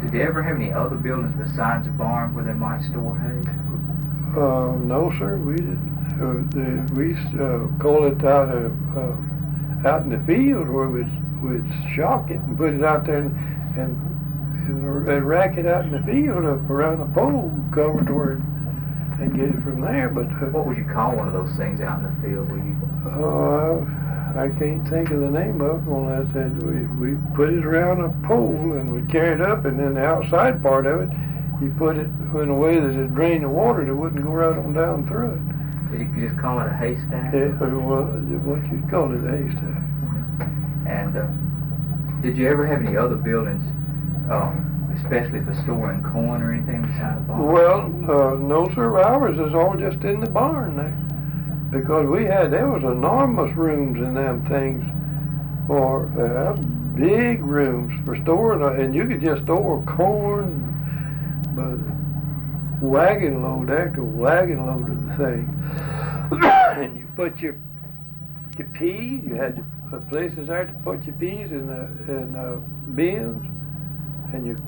Did they ever have any other buildings besides the barn where they might store hay? No, sir, we didn't. We call it out in the field where we'd shock it and put it out there and rack it out in the field up around a pole covered where and get it from there. But what would you call one of those things out in the field? Where you? I can't think of the name of it. Well, I said we put it around a pole and we carry it up, and then the outside part of it, you put it in a way that it drained the water that wouldn't go right on down through it. Did you just call it a haystack? Yeah, well, what you'd call it, a haystack. And did you ever have any other buildings, especially for storing corn or anything beside the barn? Well, no, sir. Ours is all just in the barn there, because there was enormous rooms in them things, or big rooms for storing, and you could just store corn, but wagon load after wagon load of the thing. And you put your peas. You had places there to put your peas in bins, and your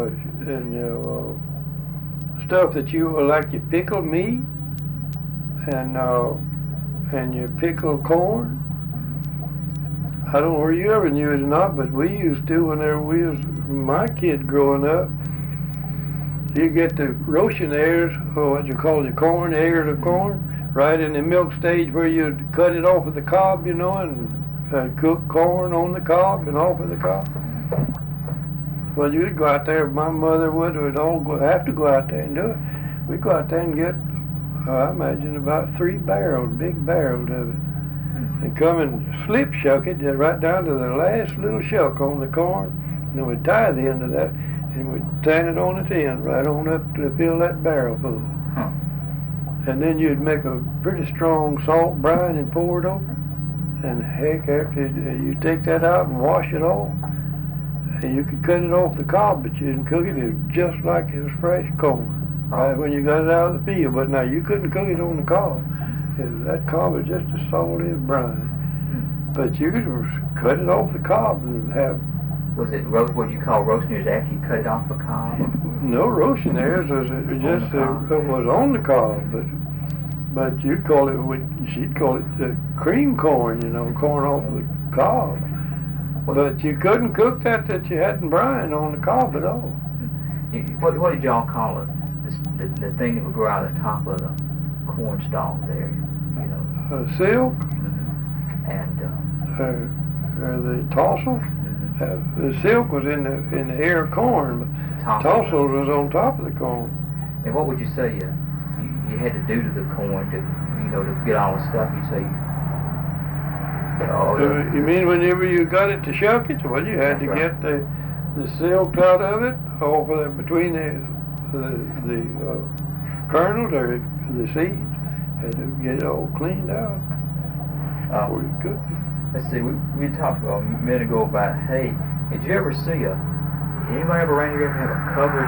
stuff that you like your pickled meat and your pickled corn. I don't know where you ever knew it or not, but we used to whenever my kid growing up. You get the roasting ears, or what you call the corn, ears of corn, right in the milk stage where you cut it off of the cob, and cook corn on the cob and off of the cob. Well, you'd go out there, my mother would all have to go out there and do it. We'd go out there and get, I imagine, about 3 barrels, big barrels of it, and come and slip shuck it right down to the last little shuck on the corn, and then we'd tie the end of that, and we'd tan it on its end right on up to fill that barrel full. Huh. And then you'd make a pretty strong salt brine and pour it over. And heck, after you take that out and wash it off, and you could cut it off the cob, but you didn't cook it. It was just like it was fresh corn, right when you got it out of the field. But now you couldn't cook it on the cob. That cob was just as salty as brine. But you could cut it off the cob and have. Was it what you call roasting ears after you cut it off the cob? No, roasting ears was just it was on the cob, but you'd call it she'd call it cream corn, corn off the cob. But you couldn't cook that you hadn't brine on the cob at all. What did y'all call it? The thing that would grow out of the top of the corn stalk there, Silk. And the tassel. The silk was in the ear of corn, but tassel was on top of the corn. And what would you say you had to do to the corn to get all the stuff? You say. You mean whenever you got it to shuck it? Well, you had to get the silk out of it, off of between the kernels or the seeds. Had to get it all cleaned out before you cooked it. Let's see, we talked a minute ago about hay. Did you ever see anybody ever around here ever have a covered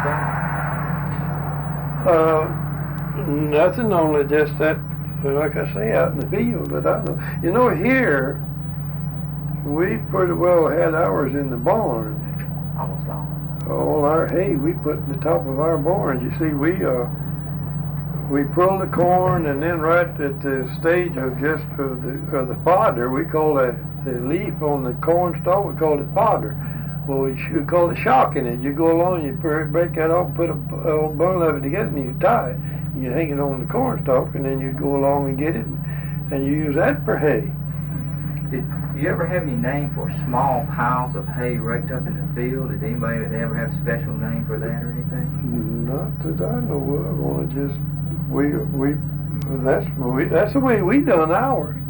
haystack? Nothing, only just that, like I say, out in the field that I know. Here, we pretty well had ours in the barn. Almost all. All our hay we put in the top of our barns. You see, we pull the corn, and then right at the stage of just the fodder, we call the leaf on the corn stalk, we call it fodder. Well, we should call it shocking it. You go along, you break that off, put a bundle of it together, and you tie it. You hang it on the corn stalk, and then you go along and get it, and you use that for hay. Did you ever have any name for small piles of hay raked up in the field? Did anybody ever have a special name for that or anything? Not that I know of. Only just that's the way we done ours.